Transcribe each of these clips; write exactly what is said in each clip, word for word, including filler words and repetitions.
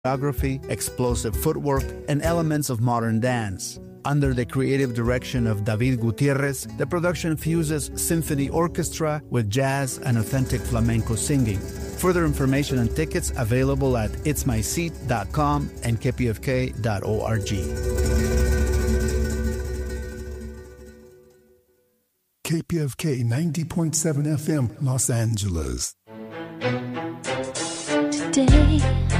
choreography, explosive footwork, and elements of modern dance. Under the creative direction of David Gutierrez, the production fuses symphony orchestra with jazz and authentic flamenco singing. Further information and tickets available at its my seat dot com and k p f k dot org. K P F K ninety point seven F M, Los Angeles. Today,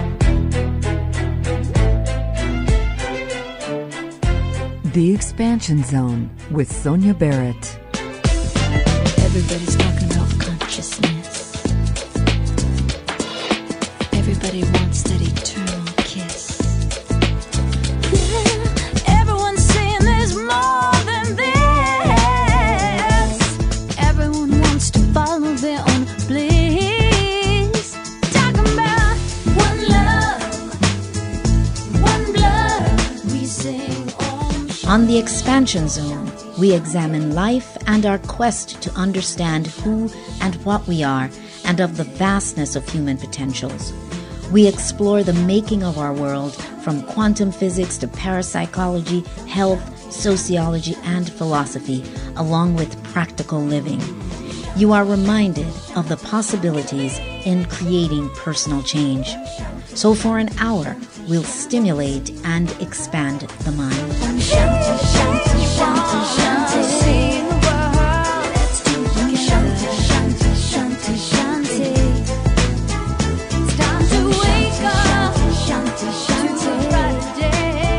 The Expansion Zone with Sonia Barrett. everybody's talking about consciousness. Everybody wants that eternal kiss. Yeah, everyone's saying there's more than this. Everyone wants to follow their own bliss. Talking about one love, one blood. We sing Om Shanti. On The Expansion Zone, we examine life and our quest to understand who and what we are and of the vastness of human potentials. We explore the making of our world from quantum physics to parapsychology, health, sociology, and philosophy, along with practical living. You are reminded of the possibilities in creating personal change. So for an hour, we'll stimulate and expand the mind. Om Shanti, Shanti, Shanti, Shanti. See the world. Let's do Om Shanti, Shanti, Shanti, Shanti. It's time to wake up. Shanti, Shanti, to a brighter day.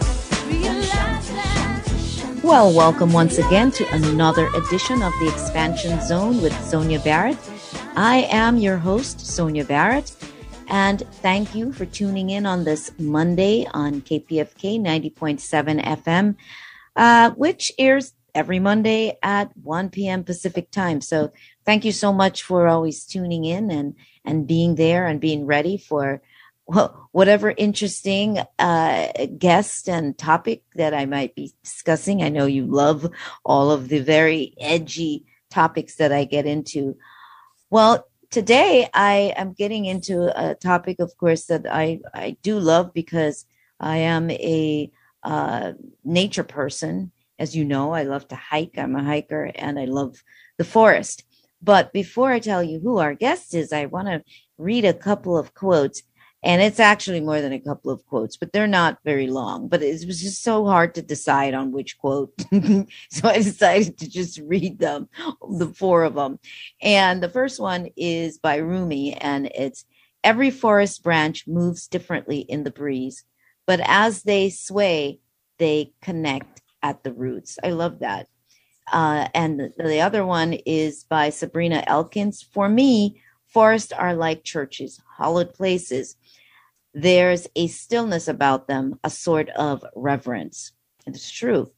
Realize that. Well, welcome once again to another edition of The Expansion Zone with Sonia Barrett. I am your host, Sonia Barrett, and thank you for tuning in on this Monday on K P F K ninety point seven F M, uh, which airs every Monday at one p.m. Pacific time. So thank you so much for always tuning in and, and being there and being ready for well, whatever interesting uh, guest and topic that I might be discussing. I know you love all of the very edgy topics that I get into. Well, today I am getting into a topic, of course, that I, I do love because I am a uh, nature person. As you know, I love to hike. I'm a hiker and I love the forest. But before I tell you who our guest is, I want to read a couple of quotes. And it's actually more than a couple of quotes, but they're not very long. But it was just so hard to decide on which quote. So I decided to just read them, the four of them. And the first one is by Rumi, and it's, every forest branch moves differently in the breeze, but as they sway, they connect at the roots. I love that. Uh, and the, the other one is by Sabrina Elkins. For me, forests are like churches, hallowed places. There's a stillness about them, a sort of reverence. It's true.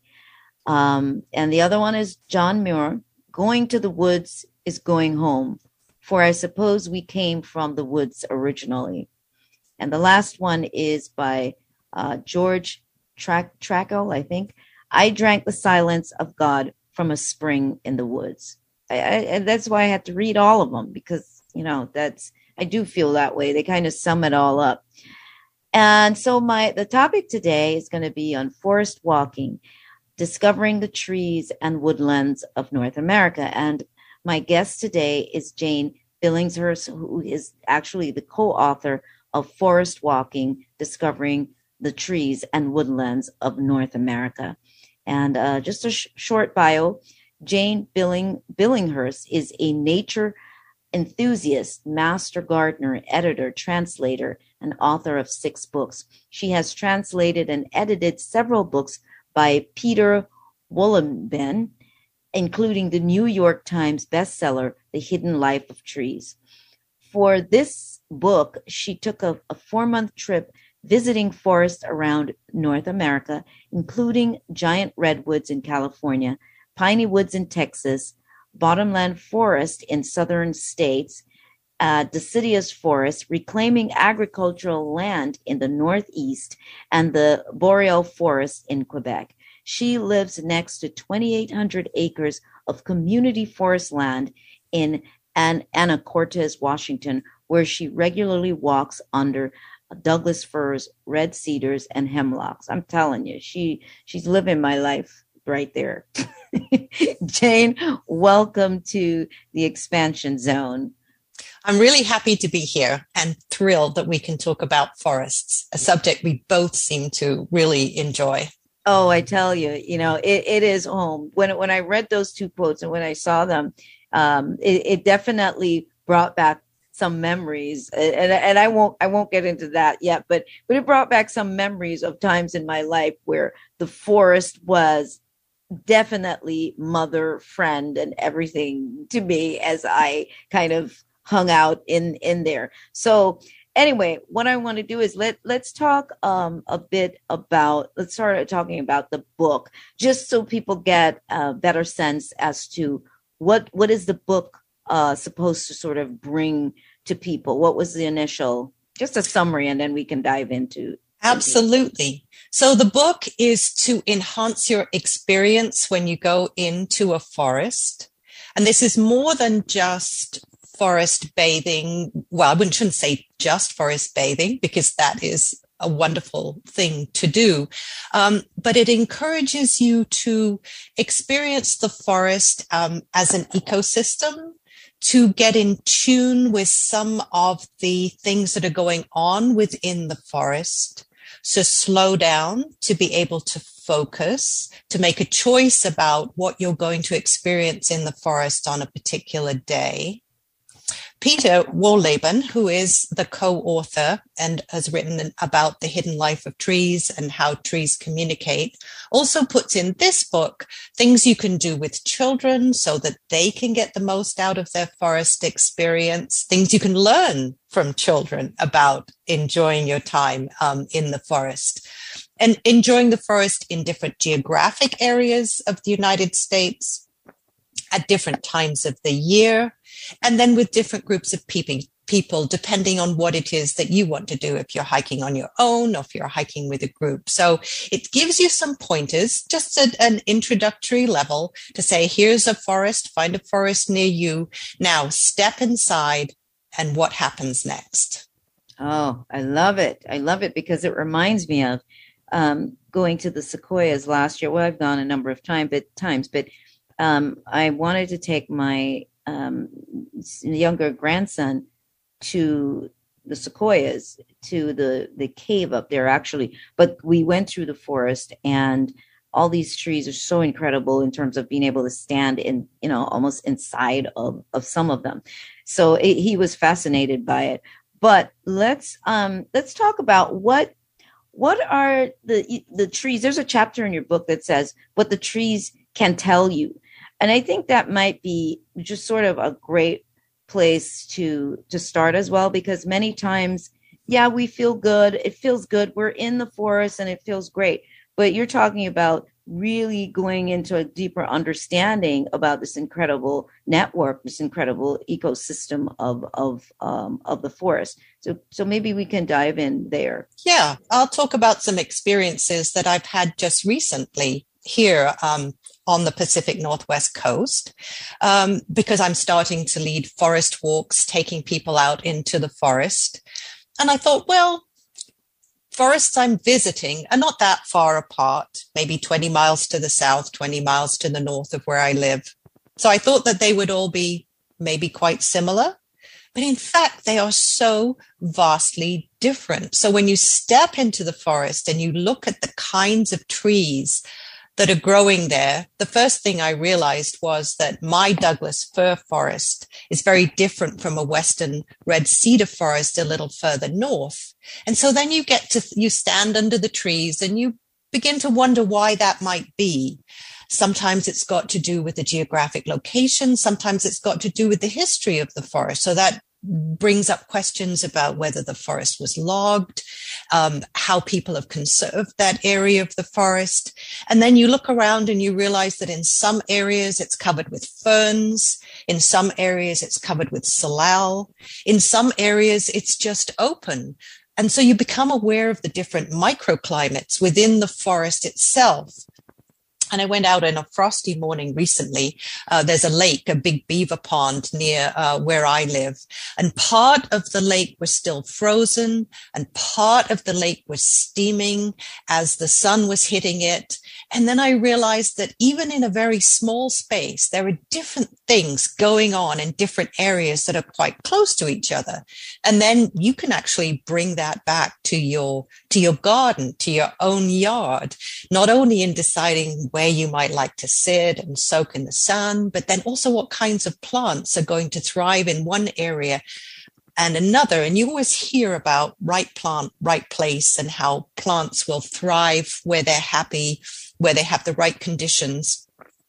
Um, and the other one is John Muir. Going to the woods is going home, for I suppose we came from the woods originally. And the last one is by uh, George Tra- Trakl, I think. I drank the silence of God from a spring in the woods. I, I, and that's why I had to read all of them, because, you know, that's, I do feel that way. They kind of sum it all up. And so my the topic today is going to be on forest walking, discovering the trees and woodlands of North America. And my guest today is Jane Billingshurst, who is actually the co-author of Forest Walking, Discovering the Trees and Woodlands of North America. And uh, just a sh- short bio, Jane Billing Billinghurst is a nature enthusiast, master gardener, editor, translator, and author of six books. She has translated and edited several books by Peter Wohlleben, including the New York Times bestseller, The Hidden Life of Trees. For this book, she took a, a four-month trip visiting forests around North America, including giant redwoods in California, piney woods in Texas, bottomland forest in southern states, uh, deciduous forest, reclaiming agricultural land in the Northeast, and the boreal forest in Quebec. She lives next to twenty-eight hundred acres of community forest land in An- Anacortes, Washington, where she regularly walks under Douglas firs, red cedars, and hemlocks. I'm telling you, she she's living my life right there. Jane, welcome to the Expansion Zone. I'm really happy to be here and thrilled that we can talk about forests, a subject we both seem to really enjoy. Oh, I tell you, you know, it, it is home. When when I read those two quotes and when I saw them, um, it, it definitely brought back some memories, and and I won't I won't get into that yet, but but it brought back some memories of times in my life where the forest was definitely mother, friend, and everything to me as I kind of hung out in in there. So anyway, what I want to do is let let's talk um, a bit about let's start talking about the book, just so people get a better sense as to what what is the book uh, supposed to sort of bring to people. What was the initial, just a summary, and then we can dive into. Absolutely. So the book is to enhance your experience when you go into a forest. And this is more than just forest bathing. Well, I wouldn't shouldn't say just forest bathing, because that is a wonderful thing to do. Um, but it encourages you to experience the forest um, as an ecosystem, to get in tune with some of the things that are going on within the forest, to slow down, to be able to focus, to make a choice about what you're going to experience in the forest on a particular day. Peter Wohlleben, who is the co-author and has written about the hidden life of trees and how trees communicate, also puts in this book things you can do with children so that they can get the most out of their forest experience, things you can learn from children about enjoying your time um, in the forest. And enjoying the forest in different geographic areas of the United States, at different times of the year, and then with different groups of people, people, depending on what it is that you want to do, if you're hiking on your own or if you're hiking with a group. So it gives you some pointers, just at an introductory level, to say, here's a forest, find a forest near you. Now step inside, and what happens next? Oh, I love it. I love it because it reminds me of um, going to the Sequoias last year. Well, I've gone a number of time, but, times, but Um, I wanted to take my um, younger grandson to the Sequoias, to the, the cave up there, actually. But we went through the forest, and all these trees are so incredible in terms of being able to stand in, you know, almost inside of, of some of them. So it, he was fascinated by it. But let's um, let's talk about what what are the the trees. There's a chapter in your book that says what the trees can tell you. And I think that might be just sort of a great place to to start as well, because many times, yeah, we feel good. It feels good. We're in the forest and it feels great. But you're talking about really going into a deeper understanding about this incredible network, this incredible ecosystem of of um, of the forest. So so maybe we can dive in there. Yeah, I'll talk about some experiences that I've had just recently here um, on the Pacific Northwest coast, um, because I'm starting to lead forest walks, taking people out into the forest. And I thought, well, forests I'm visiting are not that far apart, maybe twenty miles to the south, twenty miles to the north of where I live. So I thought that they would all be maybe quite similar. But in fact, they are so vastly different. So when you step into the forest and you look at the kinds of trees that are growing there, the first thing I realized was that my Douglas fir forest is very different from a western red cedar forest a little further north. And so then you get to, you stand under the trees and you begin to wonder why that might be. Sometimes it's got to do with the geographic location. Sometimes it's got to do with the history of the forest. So that brings up questions about whether the forest was logged, um, how people have conserved that area of the forest. And then you look around and you realize that in some areas it's covered with ferns. In some areas it's covered with salal. In some areas it's just open. And so you become aware of the different microclimates within the forest itself. And I went out on a frosty morning recently. Uh, there's a lake, a big beaver pond near uh, where I live. And part of the lake was still frozen and part of the lake was steaming as the sun was hitting it. And then I realized that even in a very small space, there are different things going on in different areas that are quite close to each other. And then you can actually bring that back to your, to your garden, to your own yard, not only in deciding where you might like to sit and soak in the sun, but then also what kinds of plants are going to thrive in one area and another. And you always hear about right plant, right place, and how plants will thrive where they're happy, where they have the right conditions.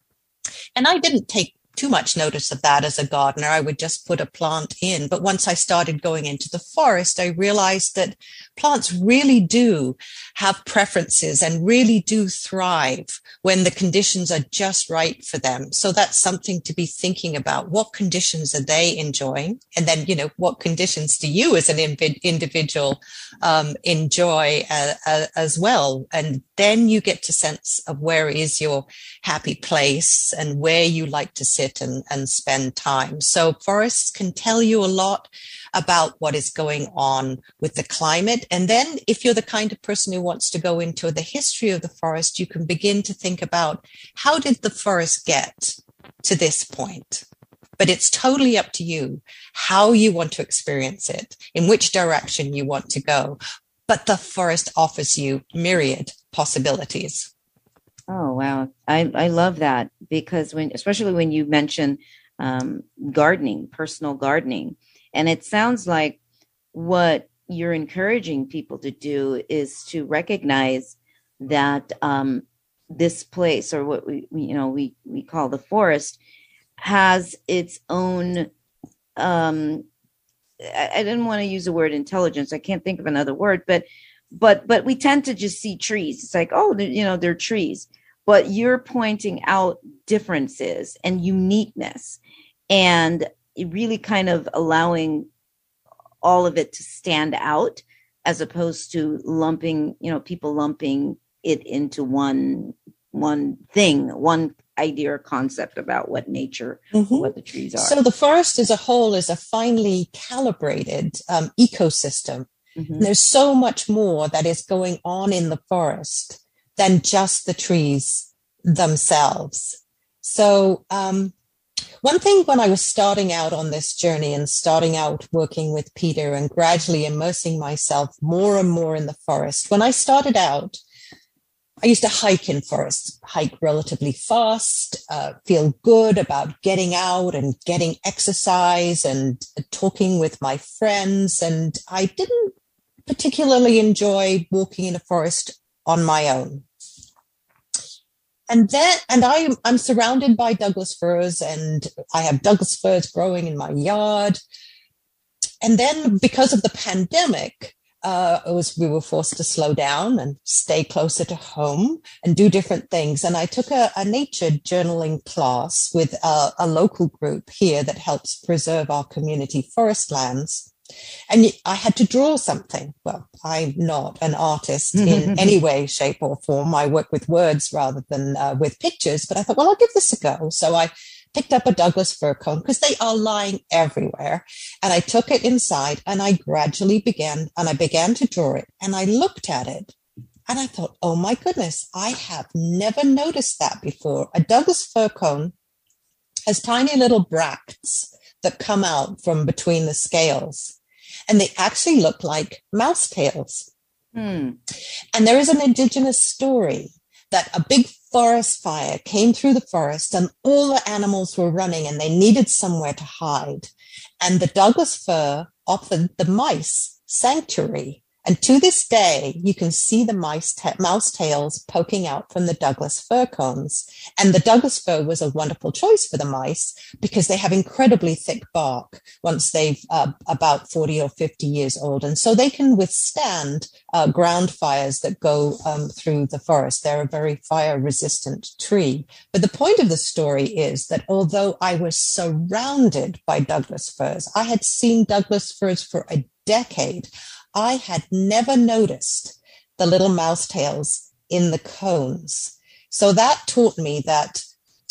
And I didn't take too much notice of that as a gardener. I would just put a plant in. But once I started going into the forest, I realized that plants really do have preferences and really do thrive when the conditions are just right for them. So that's something to be thinking about. What conditions are they enjoying? And then, you know, what conditions do you as an inv- individual um, enjoy uh, uh, as well? And then you get to sense of where is your happy place and where you like to sit and, and spend time. So forests can tell you a lot about what is going on with the climate. And then if you're the kind of person who wants to go into the history of the forest, you can begin to think about how did the forest get to this point? But it's totally up to you how you want to experience it, in which direction you want to go. But the forest offers you myriad possibilities. Oh, wow. I, I love that, because when, especially when you mention um, gardening, personal gardening, and it sounds like what you're encouraging people to do is to recognize that um, this place, or what we, we you know we we call the forest, has its own. Um, I, I didn't want to use the word intelligence. I can't think of another word, but but but we tend to just see trees. It's like, oh, you know, they're trees. But you're pointing out differences and uniqueness, and really kind of allowing all of it to stand out, as opposed to lumping, you know, people lumping it into one one thing, one idea or concept about what nature, mm-hmm. what the trees are. So the forest as a whole is a finely calibrated um, ecosystem. Mm-hmm. There's so much more that is going on in the forest than just the trees themselves. So um, one thing when I was starting out on this journey and starting out working with Peter and gradually immersing myself more and more in the forest, when I started out, I used to hike in forests, hike relatively fast, uh, feel good about getting out and getting exercise and talking with my friends. And I didn't particularly enjoy walking in a forest on my own. And then, and I, I'm surrounded by Douglas firs, and I have Douglas firs growing in my yard. And then because of the pandemic, uh, it was, we were forced to slow down and stay closer to home and do different things. And I took a, a nature journaling class with a, a local group here that helps preserve our community forest lands. And I had to draw something. Well, I'm not an artist in any way, shape or form. I work with words rather than uh, with pictures, but I thought, well, I'll give this a go. So I picked up a Douglas fir cone because they are lying everywhere. And I took it inside and I gradually began, and I began to draw it. And I looked at it and I thought, oh my goodness, I have never noticed that before. A Douglas fir cone has tiny little bracts that come out from between the scales. And they actually look like mouse tails. Hmm. And there is an indigenous story that a big forest fire came through the forest and all the animals were running and they needed somewhere to hide. And the Douglas fir offered the mice sanctuary. And to this day, you can see the mice ta- mouse tails poking out from the Douglas fir cones. And the Douglas fir was a wonderful choice for the mice because they have incredibly thick bark once they've uh, about forty or fifty years old. And so they can withstand uh, ground fires that go um, through the forest. They're a very fire-resistant tree. But the point of the story is that although I was surrounded by Douglas firs, I had seen Douglas firs for a decade, I had never noticed the little mouse tails in the cones. So that taught me that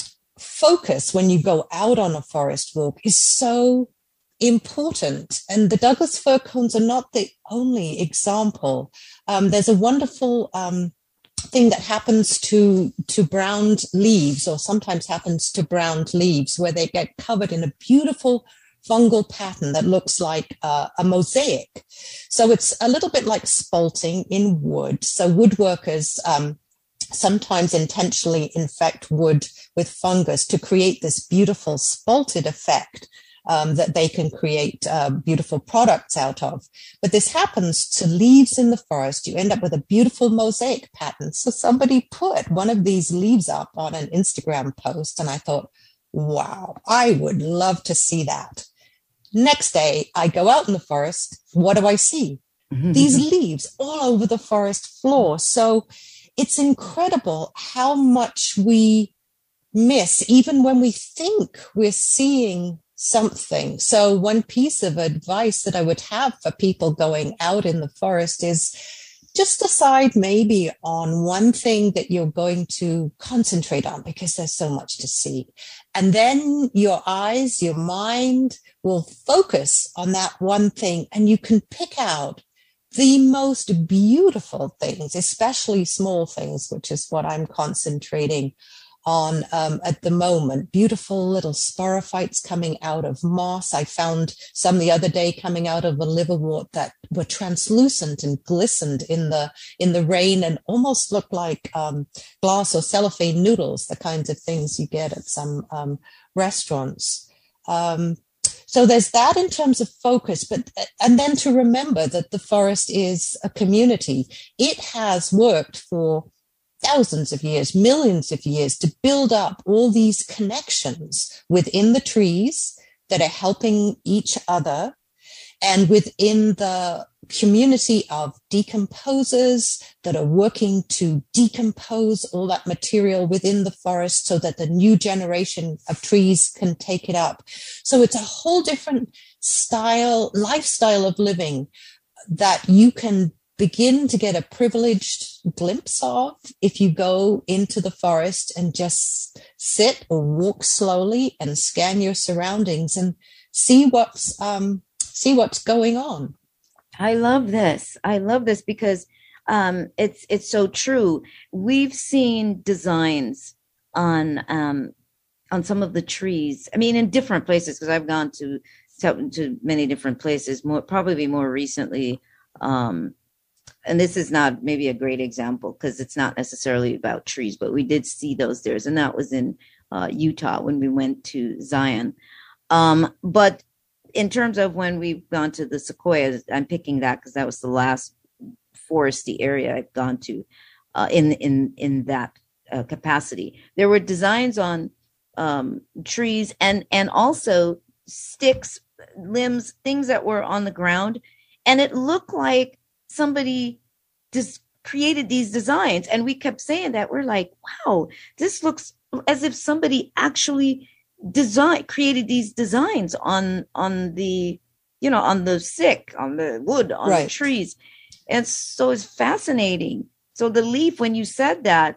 focus when you go out on a forest walk is so important. And the Douglas fir cones are not the only example. Um, there's a wonderful um, thing that happens to to browned leaves, or sometimes happens to browned leaves, where they get covered in a beautiful fungal pattern that looks like uh, a mosaic. So it's a little bit like spalting in wood. So woodworkers um, sometimes intentionally infect wood with fungus to create this beautiful spalted effect um, that they can create uh, beautiful products out of. But this happens to leaves in the forest. You end up with a beautiful mosaic pattern. So somebody put one of these leaves up on an Instagram post, and I thought, wow, I would love to see that. Next day, I go out in the forest. What do I see? These leaves all over the forest floor. So it's incredible how much we miss, even when we think we're seeing something. So one piece of advice that I would have for people going out in the forest is just decide maybe on one thing that you're going to concentrate on, because there's so much to see. And then your eyes, your mind will focus on that one thing, and you can pick out the most beautiful things, especially small things, which is what I'm concentrating on um, at the moment. Beautiful little sporophytes coming out of moss. I found some the other day coming out of a liverwort that were translucent and glistened in the in the rain and almost looked like um, glass or cellophane noodles, the kinds of things you get at some um, restaurants. Um, so there's that in terms of focus, but and then to remember that the forest is a community. It has worked for thousands of years, millions of years, to build up all these connections within the trees that are helping each other, and within the community of decomposers that are working to decompose all that material within the forest so that the new generation of trees can take it up. So it's a whole different style, lifestyle of living that you can begin to get a privileged glimpse of if you go into the forest and just sit or walk slowly and scan your surroundings and see what's um, see what's going on. I love this. I love this because um, it's it's so true. We've seen designs on um, on some of the trees. I mean, in different places, because I've gone to, to to many different places. More probably more recently. Um, And this is not maybe a great example because it's not necessarily about trees, but we did see those there. And that was in uh, Utah when we went to Zion. Um, but in terms of when we've gone to the sequoias, I'm picking that because that was the last foresty area I've gone to uh, in, in, in that uh, capacity. There were designs on um, trees and, and also sticks, limbs, things that were on the ground. And it looked like somebody just created these designs, and we kept saying that. We're like, wow, this looks as if somebody actually designed, created these designs on, on the, you know, on the stick, on the wood, on right. the trees. And so it's fascinating. So the leaf, when you said that,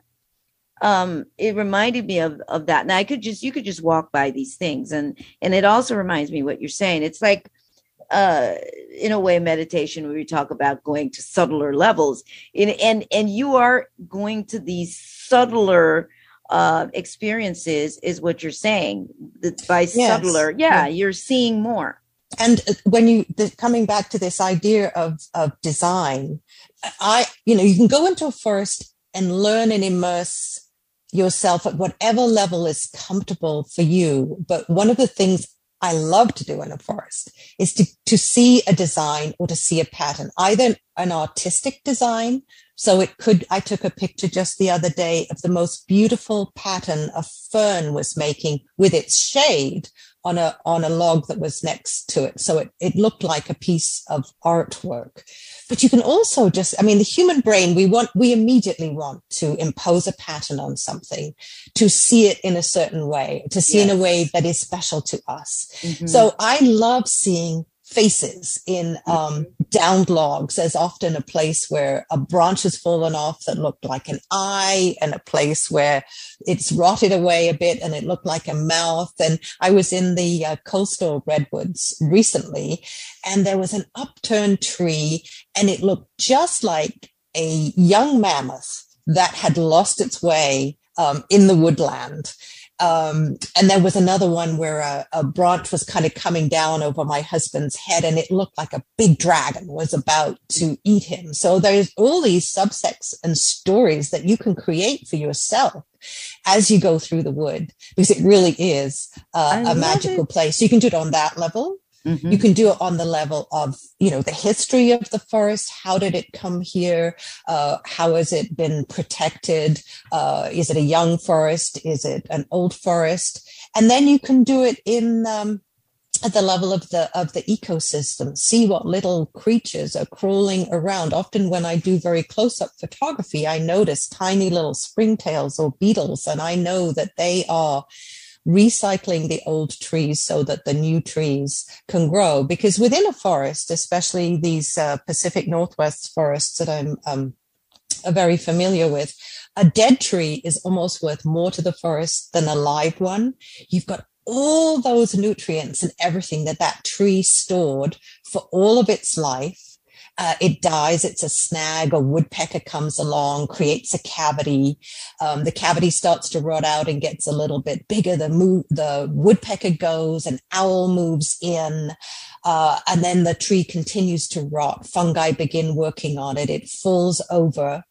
um, it reminded me of, of that. And I could just, you could just walk by these things. And, and it also reminds me what you're saying. It's like, uh, in a way, meditation, where we talk about going to subtler levels, in, and and you are going to these subtler uh, experiences, is what you're saying. By yes. subtler, yeah, yeah, you're seeing more. And when you the, coming back to this idea of of design, I you know you can go into a forest and learn and immerse yourself at whatever level is comfortable for you. But one of the things I love to do in a forest is to, to see a design or to see a pattern, either an artistic design. So it could, I took a picture just the other day of the most beautiful pattern a fern was making with its shade on a, on a log that was next to it. So it, it looked like a piece of artwork. But you can also just, I mean, the human brain, we want, we immediately want to impose a pattern on something, to see it in a certain way, to see yes. in a way that is special to us. Mm-hmm. So I love seeing faces in um, downed logs. There's often a place where a branch has fallen off that looked like an eye, and a place where it's rotted away a bit and it looked like a mouth. And I was in the uh, coastal redwoods recently, and there was an upturned tree, and it looked just like a young mammoth that had lost its way um, in the woodland. Um, and there was another one where a, a branch was kind of coming down over my husband's head, and it looked like a big dragon was about to eat him. So there's all these subsects and stories that you can create for yourself as you go through the wood, because it really is uh, a magical it. place. You can do it on that level. Mm-hmm. You can do it on the level of, you know, the history of the forest. How did it come here? Uh, how has it been protected? Uh, is it a young forest? Is it an old forest? And then you can do it in um, at the level of the of the ecosystem. See what little creatures are crawling around. Often when I do very close-up photography, I notice tiny little springtails or beetles, and I know that they are recycling the old trees so that the new trees can grow. Because within a forest, especially these uh, Pacific Northwest forests that I'm um, very familiar with, a dead tree is almost worth more to the forest than a live one. You've got all those nutrients and everything that that tree stored for all of its life. Uh, it dies, it's a snag, a woodpecker comes along, creates a cavity. Um, the cavity starts to rot out and gets a little bit bigger. The, mo- the woodpecker goes, an owl moves in, uh, and then the tree continues to rot. Fungi begin working on it. It falls over.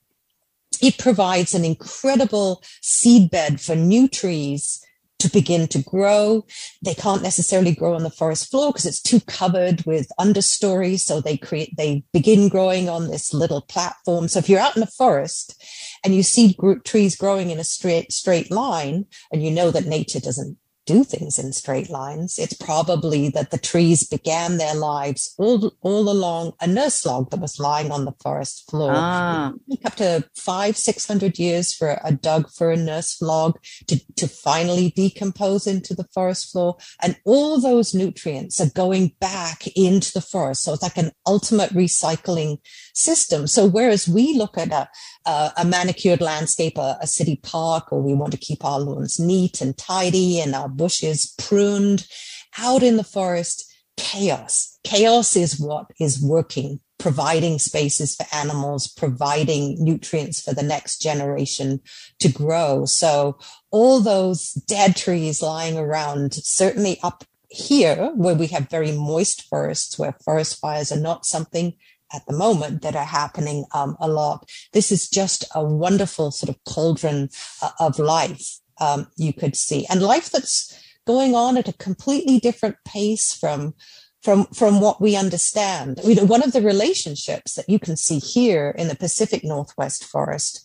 It provides an incredible seedbed for new trees to begin to grow. They can't necessarily grow on the forest floor because it's too covered with understory. So they create, they begin growing on this little platform. So if you're out in the forest and you see group trees growing in a straight, straight line, and you know that nature doesn't do things in straight lines, it's probably that the trees began their lives all, all along a nurse log that was lying on the forest floor. Ah. Up to five, six hundred years for a dug for a nurse log to, to finally decompose into the forest floor. And all those nutrients are going back into the forest. So it's like an ultimate recycling system. So whereas we look at a, a, a manicured landscape, a, a city park, or we want to keep our lawns neat and tidy and our bushes pruned, out in the forest, chaos. Chaos is what is working, providing spaces for animals, providing nutrients for the next generation to grow. So all those dead trees lying around, certainly up here where we have very moist forests, where forest fires are not something at the moment that are happening um, a lot. This is just a wonderful sort of cauldron uh, of life um, you could see, and life that's going on at a completely different pace from from from what we understand. You know, one of the relationships that you can see here in the Pacific Northwest forest.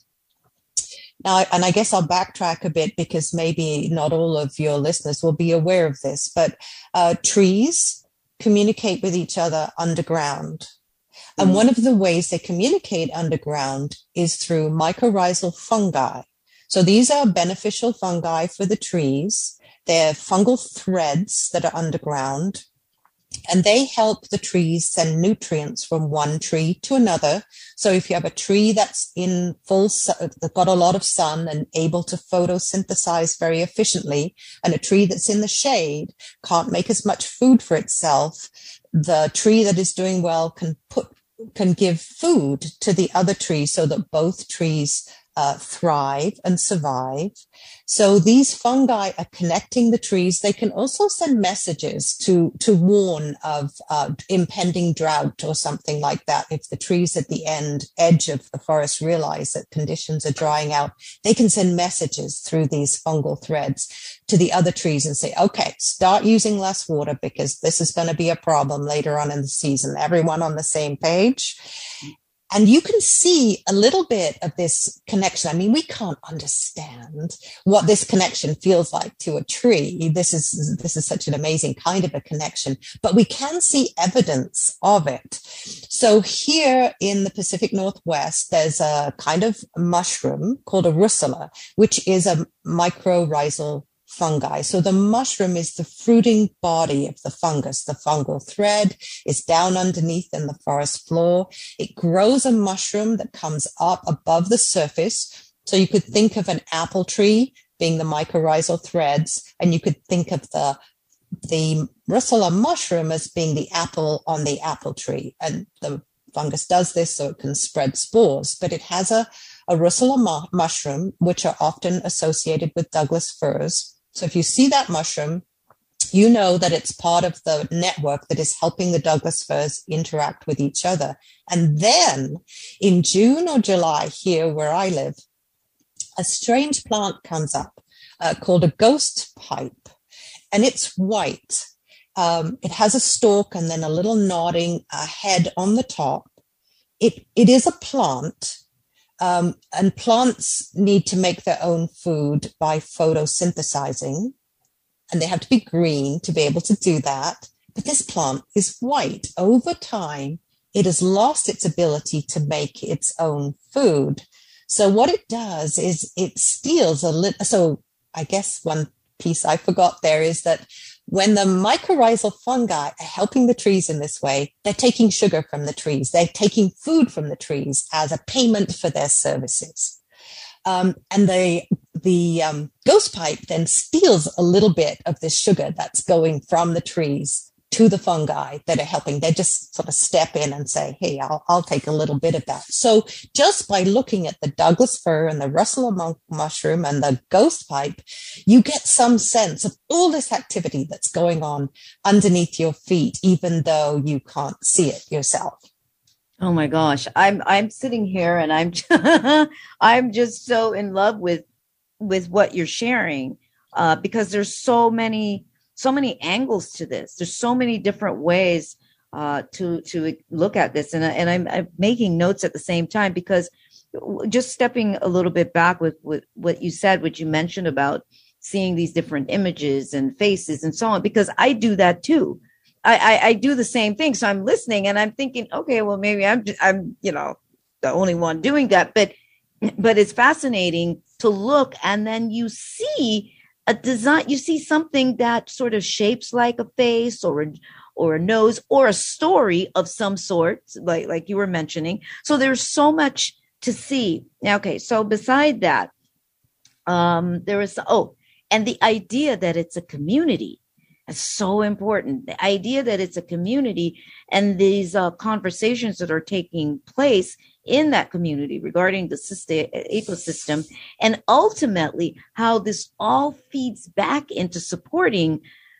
Now, and I guess I'll backtrack a bit because maybe not all of your listeners will be aware of this, but uh, trees communicate with each other underground. And one of the ways they communicate underground is through mycorrhizal fungi. So these are beneficial fungi for the trees. They're fungal threads that are underground, and they help the trees send nutrients from one tree to another. So if you have a tree that's in full, su- got a lot of sun and able to photosynthesize very efficiently, and a tree that's in the shade can't make as much food for itself, the tree that is doing well can put can give food to the other tree so that both trees uh, thrive and survive. So these fungi are connecting the trees. They can also send messages to, to warn of uh, impending drought or something like that. If the trees at the end edge of the forest realize that conditions are drying out, they can send messages through these fungal threads to the other trees and say, okay, start using less water because this is going to be a problem later on in the season. Everyone on the same page. And you can see a little bit of this connection. I mean, we can't understand what this connection feels like to a tree. This is, this is such an amazing kind of a connection, but we can see evidence of it. So here in the Pacific Northwest, there's a kind of mushroom called a russula, which is a mycorrhizal fungi. So the mushroom is the fruiting body of the fungus. The fungal thread is down underneath in the forest floor. It grows a mushroom that comes up above the surface. So you could think of an apple tree being the mycorrhizal threads, and you could think of the the Russula mushroom as being the apple on the apple tree. And the fungus does this so it can spread spores, but it has a, a Russula mu- mushroom, which are often associated with Douglas firs. So if you see that mushroom, you know that it's part of the network that is helping the Douglas firs interact with each other. And then in June or July here where I live, a strange plant comes up uh, called a ghost pipe. And it's white. Um, it has a stalk and then a little nodding uh, head on the top. It It is a plant, um, and plants need to make their own food by photosynthesizing, and they have to be green to be able to do that. But this plant is white. Over time, it has lost its ability to make its own food. So what it does is it steals a little. So I guess one piece I forgot there is that when the mycorrhizal fungi are helping the trees in this way, they're taking sugar from the trees. They're taking food from the trees as a payment for their services. Um, and the, the um, ghost pipe then steals a little bit of this sugar that's going from the trees to the fungi that are helping. They just sort of step in and say, hey, I'll, I'll take a little bit of that. So just by looking at the Douglas fir and the Russula mu- mushroom and the ghost pipe, you get some sense of all this activity that's going on underneath your feet, even though you can't see it yourself. Oh my gosh. I'm, I'm sitting here and I'm, I'm just so in love with, with what you're sharing, uh, because there's so many So many angles to this. There's so many different ways uh, to to look at this, and and I'm, I'm making notes at the same time because just stepping a little bit back with, with what you said, what you mentioned about seeing these different images and faces and so on, because I do that too. I, I, I do the same thing. So I'm listening and I'm thinking, okay, well maybe I'm just, I'm you know the only one doing that, but but it's fascinating to look, and then you see a design, you see something that sort of shapes like a face or a, or a nose or a story of some sort, like, like you were mentioning. So there's so much to see. Okay. So beside that, um, there is, oh, and the idea that it's a community is so important. The idea that it's a community and these uh, conversations that are taking place in that community regarding the system, ecosystem, and ultimately how this all feeds back into supporting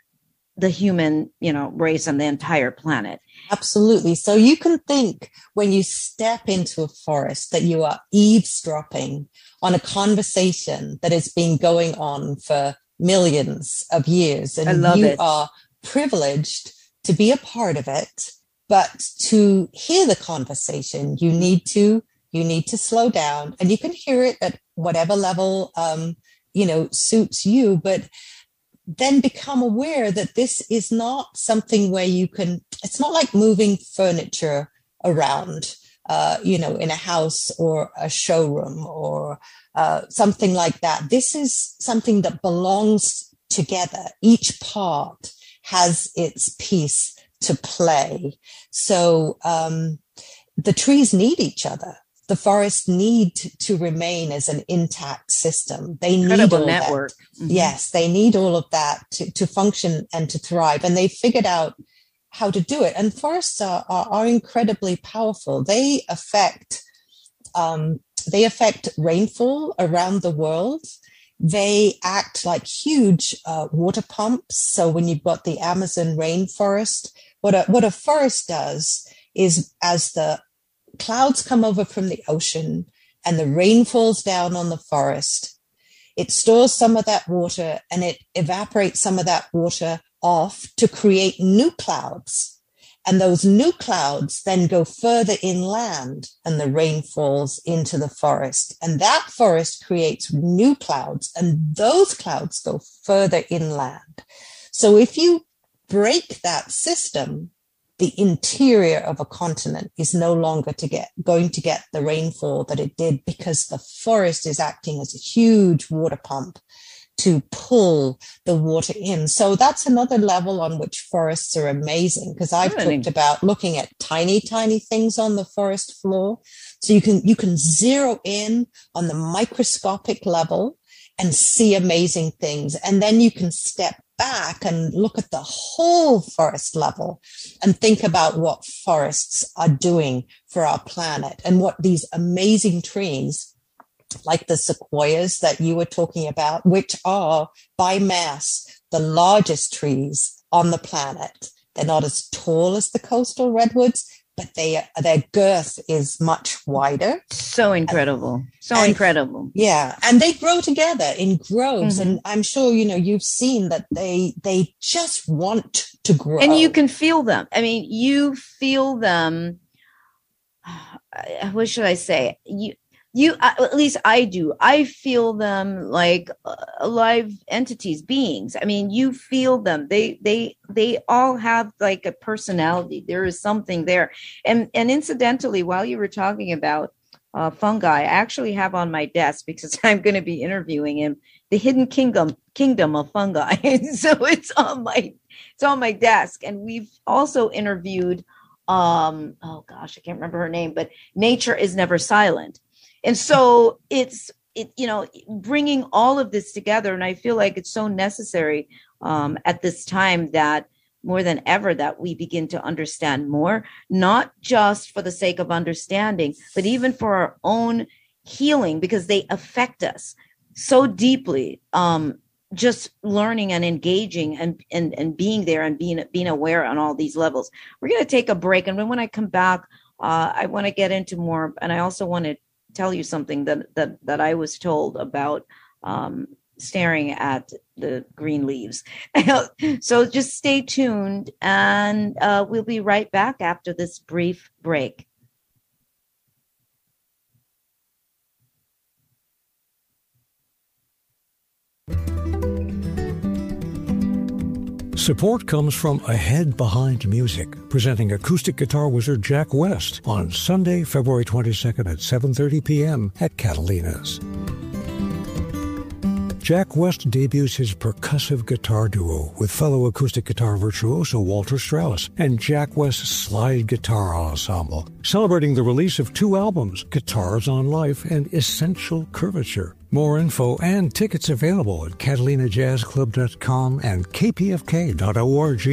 the human, you know, race and the entire planet. Absolutely. So you can think when you step into a forest that you are eavesdropping on a conversation that has been going on for millions of years. And I love you it. are privileged to be a part of it. But to hear the conversation, you need to you need to slow down, and you can hear it at whatever level um, you know suits you. But then become aware that this is not something where you can. It's not like moving furniture around, uh, you know, in a house or a showroom or uh, something like that. This is something that belongs together. Each part has its piece to play. So um, the trees need each other. The forests need to remain as an intact system. They need Incredible all network. that. Mhm. Yes, they need all of that to, to function and to thrive. And they figured out how to do it. And forests are, are, are incredibly powerful. They affect um, they affect rainfall around the world. They act like huge uh, water pumps. So when you've got the Amazon rainforest, what a, what a forest does is as the clouds come over from the ocean and the rain falls down on the forest, it stores some of that water and it evaporates some of that water off to create new clouds. And those new clouds then go further inland and the rain falls into the forest. And that forest creates new clouds and those clouds go further inland. So if you break that system, the interior of a continent is no longer to get going to get the rainfall that it did because the forest is acting as a huge water pump to pull the water in. So that's another level on which forests are amazing, because I've Really? talked about looking at tiny, tiny things on the forest floor. So you can, you can zero in on the microscopic level and see amazing things. And then you can step back and look at the whole forest level and think about what forests are doing for our planet and what these amazing trees, like the sequoias that you were talking about, which are by mass the largest trees on the planet. They're not as tall as the coastal redwoods, but they, their girth is much wider. So incredible. So And- incredible. Yeah, and they grow together in groves, Mhm. and I'm sure you know you've seen that they they just want to grow. And you can feel them. I mean, you feel them. uh, What should I say? You, you. uh, At least I do. I feel them like uh, alive entities, beings. I mean, you feel them. They, they, they all have like a personality. There is something there. And and incidentally, while you were talking about uh, fungi, I actually have on my desk, because I'm going to be interviewing him, the hidden kingdom kingdom of fungi. So it's on my it's on my desk. And we've also interviewed um oh gosh, I can't remember her name, but Nature is Never Silent. And so it's it you know bringing all of this together, and I feel like it's so necessary um at this time, that more than ever, that we begin to understand more, not just for the sake of understanding, but even for our own healing, because they affect us so deeply. Um, just learning and engaging and, and, and being there and being, being aware on all these levels. We're going to take a break. And then when I come back, uh, I want to get into more, and I also want to tell you something that, that, that I was told about, um, staring at the green leaves. So just stay tuned, and uh, we'll be right back after this brief break. Support comes from Ahead Behind Music, presenting acoustic guitar wizard Jack West on Sunday, February twenty-second at seven thirty p.m. at Catalina's. Jack West debuts his percussive guitar duo with fellow acoustic guitar virtuoso Walter Strauss and Jack West's slide guitar ensemble, celebrating the release of two albums, Guitars on Life and Essential Curvature. More info and tickets available at catalina jazz club dot com and k p f k dot org.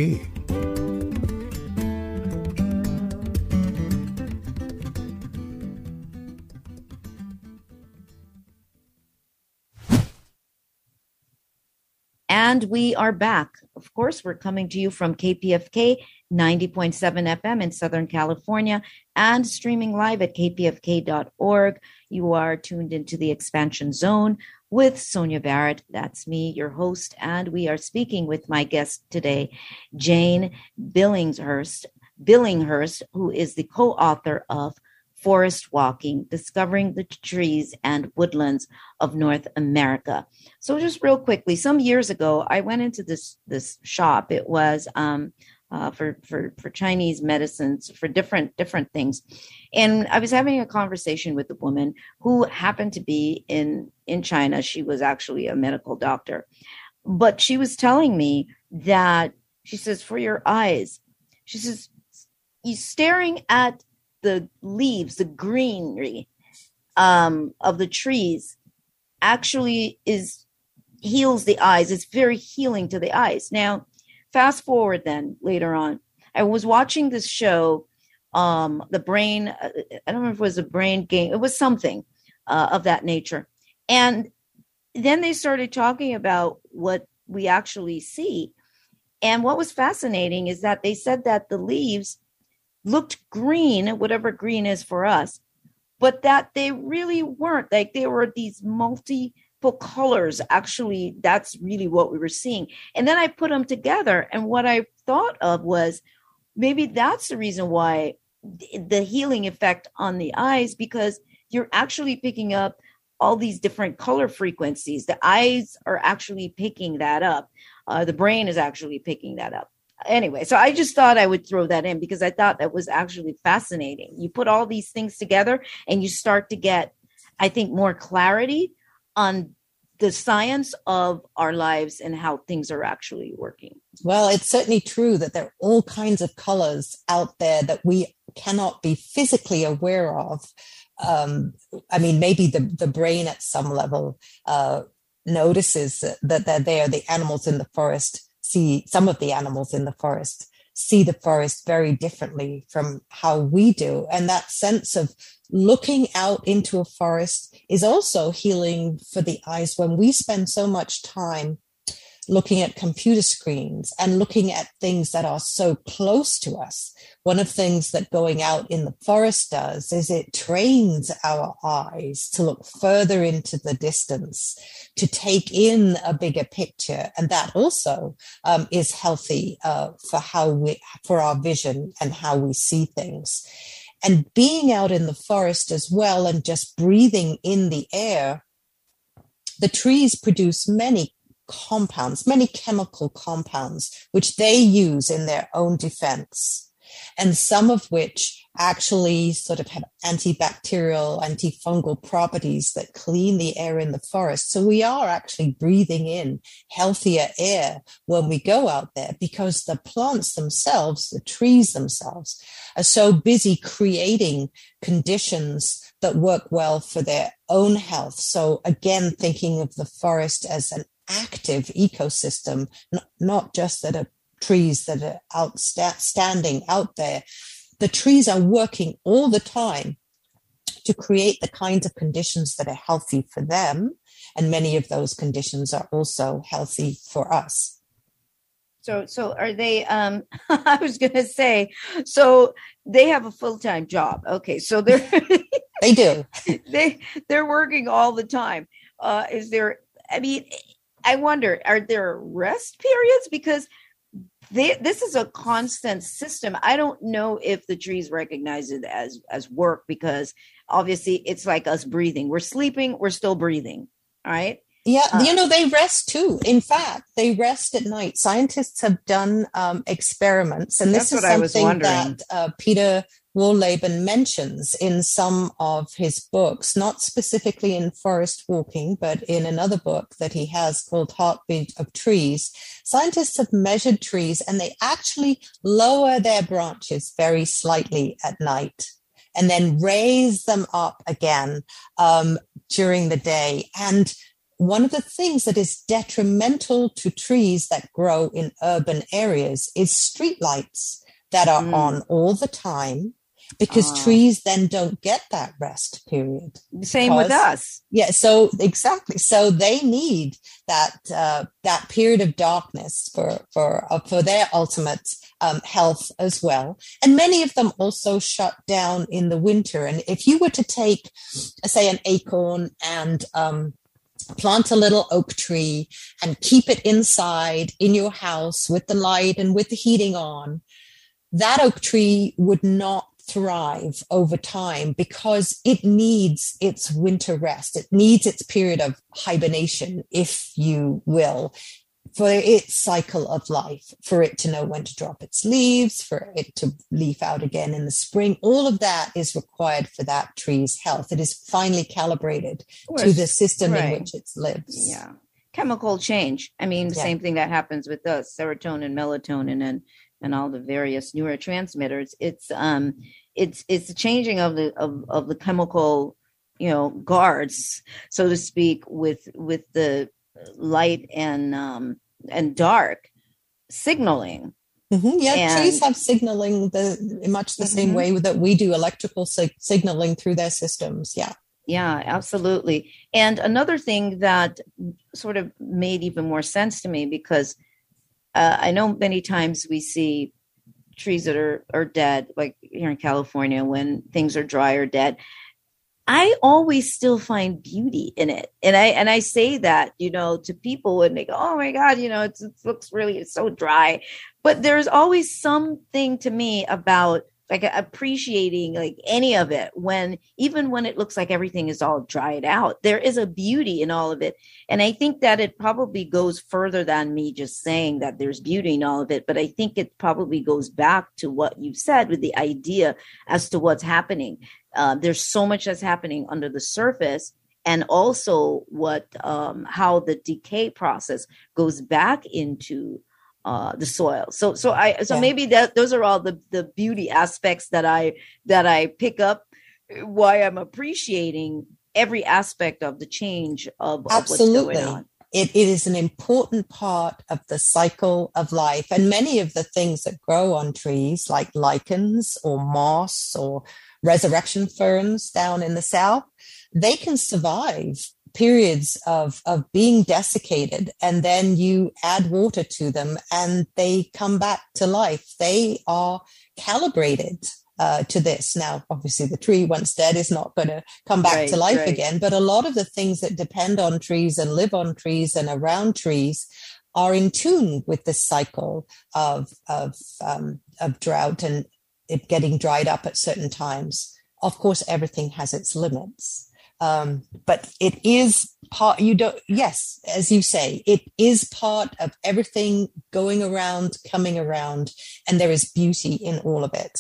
And we are back. Of course, we're coming to you from K P F K ninety point seven F M in Southern California and streaming live at k p f k dot org. You are tuned into the Expansion Zone with Sonia Barrett. That's me, your host. And we are speaking with my guest today, Jane Billinghurst, Billinghurst, who is the co-author of Forest Walking, Discovering the Trees and Woodlands of North America. So just real quickly, some years ago, I went into this this shop. It was um, uh, for, for, for Chinese medicines, for different, different things. And I was having a conversation with a woman who happened to be in, in China. She was actually a medical doctor. But she was telling me that, she says, for your eyes, she says, you staring at the leaves, the greenery um, of the trees actually is heals the eyes. It's very healing to the eyes. Now, fast forward then later on, I was watching this show, um, the brain, I don't remember if it was a brain game. It was something uh, of that nature. And then they started talking about what we actually see. And what was fascinating is that they said that the leaves looked green, whatever green is for us, but that they really weren't. Like, they were these multiple colors. Actually, that's really what we were seeing. And then I put them together, and what I thought of was maybe that's the reason why the healing effect on the eyes, because you're actually picking up all these different color frequencies. The eyes are actually picking that up. Uh, the brain is actually picking that up. Anyway, so I just thought I would throw that in because I thought that was actually fascinating. You put all these things together and you start to get, I think, more clarity on the science of our lives and how things are actually working. Well, it's certainly true that there are all kinds of colors out there that we cannot be physically aware of. Um, I mean, maybe the, the brain at some level uh, notices that, that they're there. The animals in the forest see, some of the animals in the forest see the forest very differently from how we do. And that sense of looking out into a forest is also healing for the eyes when we spend so much time looking at computer screens and looking at things that are so close to us. One of the things that going out in the forest does is it trains our eyes to look further into the distance, to take in a bigger picture. And that also um, is healthy uh, for how we, for our vision and how we see things. And being out in the forest as well and just breathing in the air, the trees produce many compounds, many chemical compounds, which they use in their own defense, and some of which actually sort of have antibacterial, antifungal properties that clean the air in the forest. So we are actually breathing in healthier air when we go out there because the plants themselves, the trees themselves, are so busy creating conditions that work well for their own health. So again, thinking of the forest as an active ecosystem, not, not just that are trees that are outstanding out there. The trees are working all the time to create the kinds of conditions that are healthy for them. And many of those conditions are also healthy for us. So, so are they, um, I was going to say, so they have a full-time job. Okay. So they're, they do, they, they're working all the time. Uh, is there, I mean, I wonder, are there rest periods? Because they, this is a constant system. I don't know if the trees recognize it as, as work, because obviously it's like us breathing. We're sleeping, we're still breathing. All right. Yeah, Uh, you know, they rest too. In fact, they rest at night. Scientists have done um, experiments, and this That's is what I was something wondering. that uh, Peter Wohlleben mentions in some of his books, not specifically in Forest Walking, but in another book that he has called Heartbeat of Trees. Scientists have measured trees, and they actually lower their branches very slightly at night and then raise them up again um, during the day. And one of the things that is detrimental to trees that grow in urban areas is streetlights that are Mm. on all the time, because Ah. trees then don't get that rest period. Same with Because- us. Yeah, so exactly. So they need that uh, that period of darkness for for uh, for their ultimate um, health as well. And many of them also shut down in the winter. And if you were to take, say, an acorn and um, plant a little oak tree and keep it inside in your house with the light and with the heating on, that oak tree would not thrive over time because it needs its winter rest. It needs its period of hibernation, if you will, for its cycle of life, for it to know when to drop its leaves, for it to leaf out again in the spring. All of that is required for that tree's health. It is finely calibrated to the system right. in which it lives. Yeah. Chemical change. I mean, the Yeah. same thing that happens with us, serotonin, melatonin, and and all the various neurotransmitters. It's um it's it's the changing of the of, of the chemical, you know, guards, so to speak, with with the light and um and dark signaling. Mhm. Yeah, And- trees have signaling the in much the same Mhm. way that we do electrical sig- signaling through their systems. Yeah. Yeah, absolutely. And another thing that sort of made even more sense to me, because uh, I know many times we see trees that are, are dead, like here in California, when things are dry or dead. I always still find beauty in it. And I and I say that, you know, to people, and they go, oh my God, you know, it's, it looks really, it's so dry. But there's always something to me about like appreciating like any of it, when even when it looks like everything is all dried out, there is a beauty in all of it. And I think that it probably goes further than me just saying that there's beauty in all of it. But I think it probably goes back to what you said with the idea as to what's happening. Uh, there's so much that's happening under the surface. and also what um, how the decay process goes back into uh, the soil. So so I so Yeah. maybe that those are all the the beauty aspects that I that I pick up, why I'm appreciating every aspect of the change of, of what's Absolutely. going on. It, it is an important part of the cycle of life. And many of the things that grow on trees, like lichens or moss or resurrection ferns down in the south, they can survive periods of, of being desiccated. And then you add water to them and they come back to life. They are calibrated Uh, to this. Now, obviously, the tree once dead is not going to come back Right, to life right. again, but a lot of the things that depend on trees and live on trees and around trees are in tune with the cycle of of um, of drought and it getting dried up at certain times. Of course, everything has its limits, um, but it is part. You don't. Yes, as you say, it is part of everything going around, coming around, and there is beauty in all of it.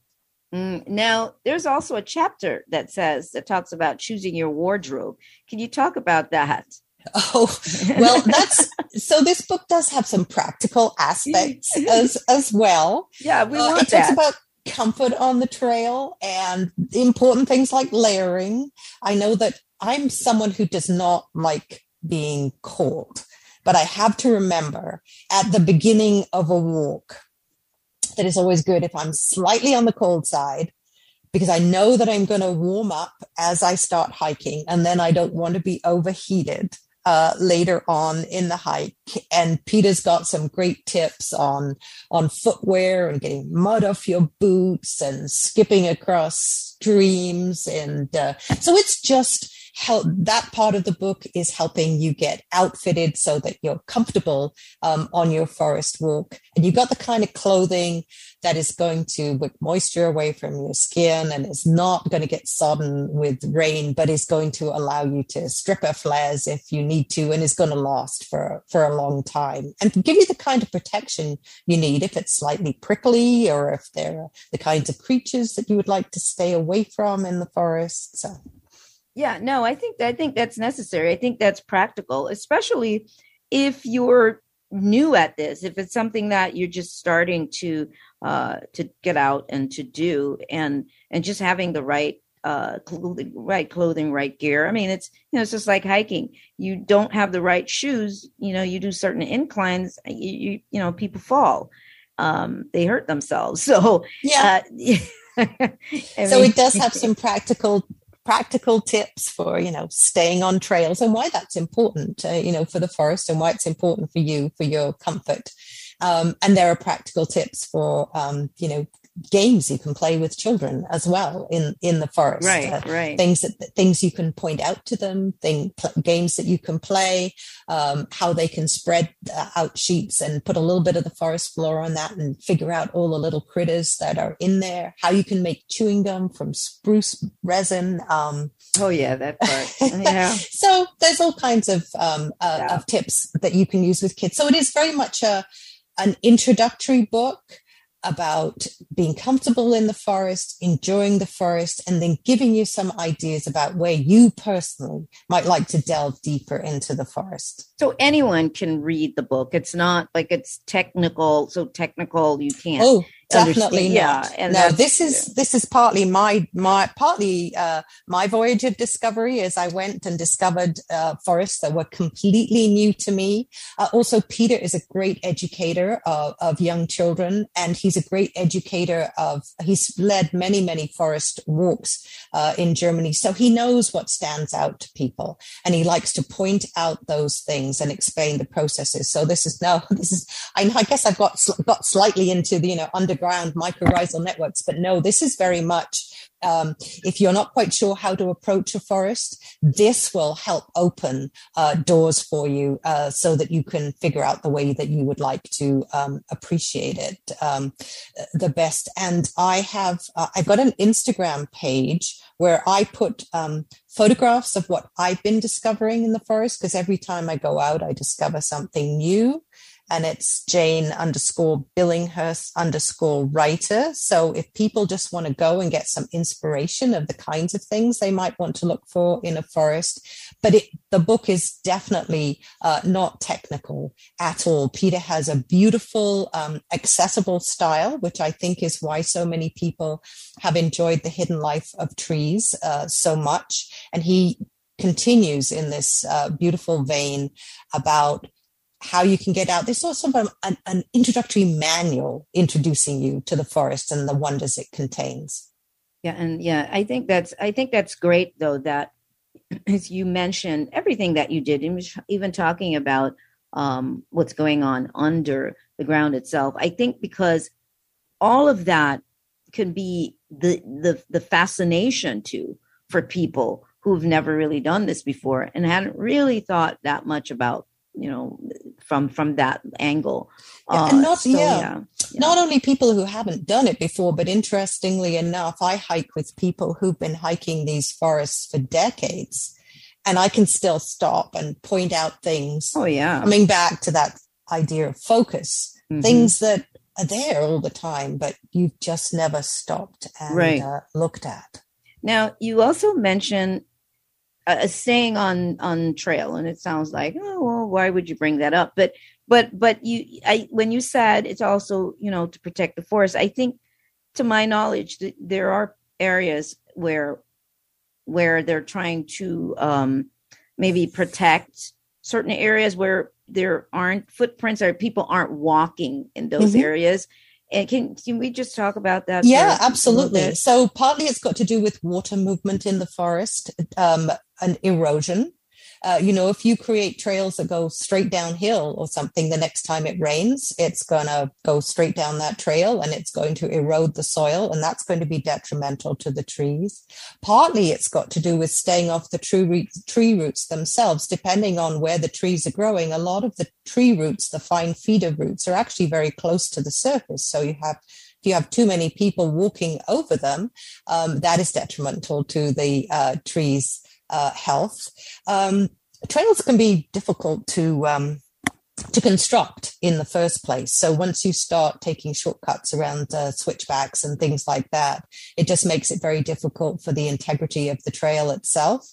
Mm, now, there's also a chapter that says that talks about choosing your wardrobe. Can you talk about that? Oh, well, that's so this book does have some practical aspects as as well. Yeah, we Uh, want it talks that. about comfort on the trail and the important things like layering. I know that I'm someone who does not like being cold, but I have to remember at the beginning of a walk that it's always good if I'm slightly on the cold side, because I know that I'm going to warm up as I start hiking, and then I don't want to be overheated uh, later on in the hike. And Peter's got some great tips on on footwear and getting mud off your boots and skipping across streams, and uh, so it's just help. That part of the book is helping you get outfitted so that you're comfortable um, on your forest walk, and you've got the kind of clothing that is going to wick moisture away from your skin and is not going to get sodden with rain, but is going to allow you to strip off flares if you need to, and is going to last for, for a long time and give you the kind of protection you need if it's slightly prickly or if there are the kinds of creatures that you would like to stay away from in the forest. So. Yeah, no, I think I think that's necessary. I think that's practical, especially if you're new at this, if it's something that you're just starting to uh, to get out and to do, and and just having the right uh, clothing, right clothing, right gear. I mean, it's you know, it's just like hiking. You don't have the right shoes, you know, you do certain inclines, you you, you know, people fall, um, they hurt themselves. So Yeah. Uh, I So mean- it does have some practical practical tips for, you know, staying on trails and why that's important, uh, you know, for the forest and why it's important for you, for your comfort. Um, and there are practical tips for, um, you know, games you can play with children as well in, in the forest. Right, Uh, right. Things that things you can point out to them, thing, pl- games that you can play, um, how they can spread uh, out sheets and put a little bit of the forest floor on that and figure out all the little critters that are in there, how you can make chewing gum from spruce resin. Um, Oh yeah, that part. Yeah. so there's all kinds of, um, uh, Yeah. of tips that you can use with kids. So it is very much a, an introductory book about being comfortable in the forest, enjoying the forest, and then giving you some ideas about where you personally might like to delve deeper into the forest. So anyone can read the book. It's not like it's technical, so technical you can't. Oh, definitely understand. not. Yeah, and no, that's- this is this is partly my my partly uh, my voyage of discovery as I went and discovered uh, forests that were completely new to me. Uh, also, Peter is a great educator of, of young children, and he's a great educator of. He's led many many forest walks uh, in Germany, so he knows what stands out to people, and he likes to point out those things and explain the processes. So this is now this is I, I guess I've got got slightly into the you know under. Underground mycorrhizal networks, but no, this is very much um, if you're not quite sure how to approach a forest, this will help open uh, doors for you uh, so that you can figure out the way that you would like to um, appreciate it um, the best. And I have uh, I've got an Instagram page where I put um, photographs of what I've been discovering in the forest, because every time I go out, I discover something new. and it's Jane underscore Billinghurst underscore writer. So if people just want to go and get some inspiration of the kinds of things they might want to look for in a forest, but it, the book is definitely uh, not technical at all. Peter has a beautiful, um, accessible style, which I think is why so many people have enjoyed The Hidden Life of Trees uh, so much. And he continues in this uh, beautiful vein about how you can get out. There's also an, an, an introductory manual introducing you to the forest and the wonders it contains. Yeah, and yeah, I think that's I think that's great though, that as you mentioned everything that you did, and even talking about um, what's going on under the ground itself. I think because all of that can be the the the fascination too for people who've never really done this before and hadn't really thought that much about, you know, from from that angle. Yeah, uh, and not, so, yeah, yeah, yeah. not only people who haven't done it before, but interestingly enough, I hike with people who've been hiking these forests for decades, and I can still stop and point out things. Oh, yeah. Coming back to that idea of focus, Mm-hmm. things that are there all the time, but you've just never stopped and Right. uh, looked at. Now, you also mentioned a a saying on on trail, and it sounds like, oh, well, why would you bring that up? But but but you, I when you said it's also, you know, to protect the forest, I think, to my knowledge, that there are areas where where they're trying to um, maybe protect certain areas where there aren't footprints or people aren't walking in those Mhm. areas. And can can we just talk about that? Yeah, for a little absolutely. bit? So partly it's got to do with water movement in the forest, um, and erosion. Uh, you know, if you create trails that go straight downhill or something, the next time it rains, it's going to go straight down that trail and it's going to erode the soil, and that's going to be detrimental to the trees. Partly it's got to do with staying off the tree, root, tree roots themselves. Depending on where the trees are growing, a lot of the tree roots, the fine feeder roots, are actually very close to the surface. So you have if you have too many people walking over them, um, that is detrimental to the uh, trees' uh, health. Um, trails can be difficult to um, to construct in the first place. So once you start taking shortcuts around uh, switchbacks and things like that, it just makes it very difficult for the integrity of the trail itself.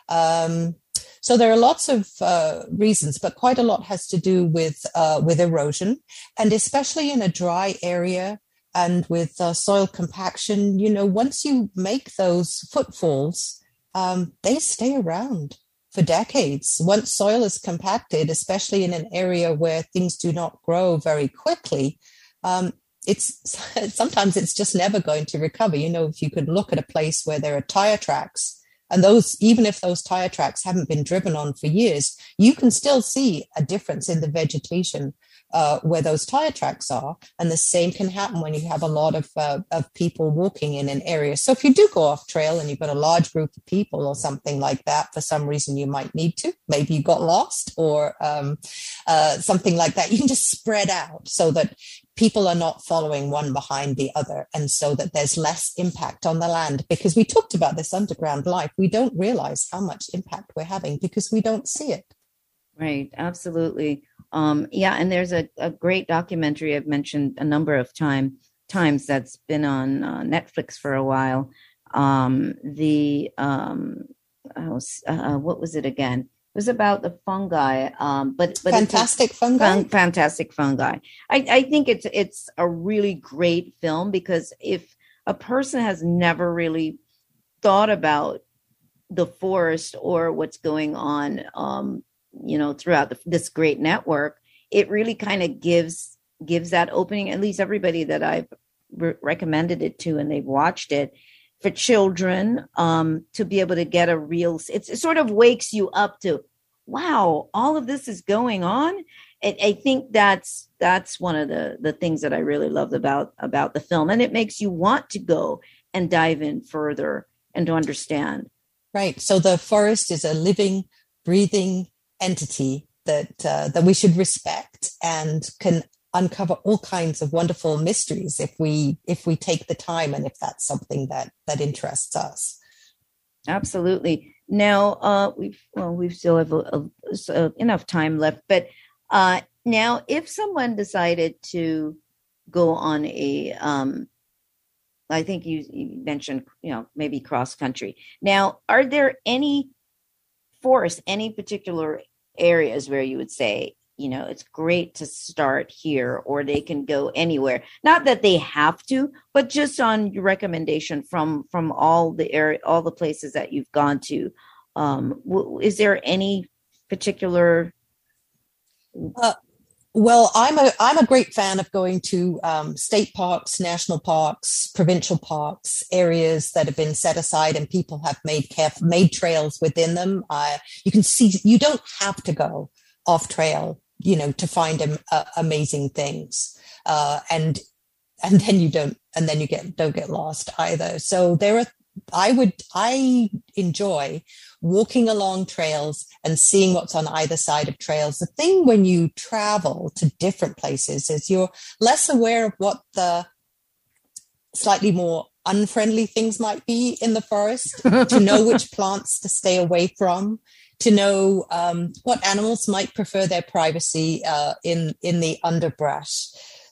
Um, so there are lots of uh, reasons, but quite a lot has to do with uh, with erosion, and especially in a dry area. And with uh, soil compaction, you know, once you make those footfalls, um, they stay around for decades. Once soil is compacted, especially in an area where things do not grow very quickly, um, it's sometimes it's just never going to recover. You know, if you could look at a place where there are tire tracks, and those, even if those tire tracks haven't been driven on for years, you can still see a difference in the vegetation Uh, where those tire tracks are. And the same can happen when you have a lot of uh, of people walking in an area. So if you do go off trail and you've got a large group of people or something like that, for some reason you might need to, maybe you got lost or um, uh, something like that, you can just spread out so that people are not following one behind the other, and so that there's less impact on the land. Because we talked about this underground life, we don't realize how much impact we're having because we don't see it. Right, absolutely. Um, yeah, and there's a, a great documentary I've mentioned a number of time times that's been on uh, Netflix for a while. Um, the um, uh, uh, what was it again? It was about the fungi, um, but but Fantastic it's a, Fungi. fun, fantastic fungi. I, I think it's it's a really great film, because if a person has never really thought about the forest or what's going on, um, you know, throughout the, this great network, it really kind of gives gives that opening. At least everybody that I've re- recommended it to and they've watched it, for children, um, to be able to get a real, it's, it sort of wakes you up to, wow, all of this is going on. I, I think that's that's one of the the things that I really loved about about the film, and it makes you want to go and dive in further and to understand. Right. So the forest is a living, breathing entity that uh, that we should respect and can uncover all kinds of wonderful mysteries if we if we take the time and if that's something that that interests us. Absolutely. Now uh, we've well we still have a, a, a, enough time left, but uh, Now, if someone decided to go on a, um, I think you, you mentioned, you know, maybe cross country. Now, are there any forests, any particular areas where you would say, you know, it's great to start here, or they can go anywhere? Not that they have to, but just on your recommendation from from all the area, all the places that you've gone to. Um, w- is there any particular? Uh, well, I'm a I'm a great fan of going to um, state parks, national parks, provincial parks, areas that have been set aside and people have made caref- made trails within them. Uh, you can see you don't have to go off trail, you know, to find um, uh, amazing things, uh, and and then you don't and then you get don't get lost either. So there are. I would I enjoy walking along trails and seeing what's on either side of trails. The thing when you travel to different places is you're less aware of what the slightly more unfriendly things might be in the forest, to know which plants to stay away from, to know um, what animals might prefer their privacy uh, in, in the underbrush.